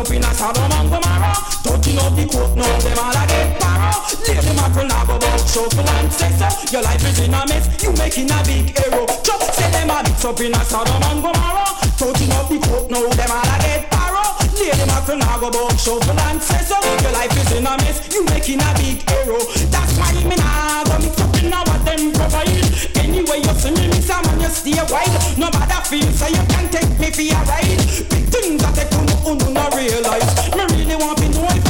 up in a Sodom and Gomorrah. Touching up the court, now them all a get barrow. Lady mackerel now go about shuffle and say so. Your life is in a mess, you making a big arrow. Just say them a mix up in a Sodom and Gomorrah. Touching up the court, now them all a get barrow. Lady mackerel now go about shuffle and say so. Your life is in a mess, you making a big arrow. That's why me nah go mix up in a what them provide. Anyway you see me miss a man, you stay wide. No matter feel so you can take me for a ride. Big things that they couldn't no realize. Me really want to know if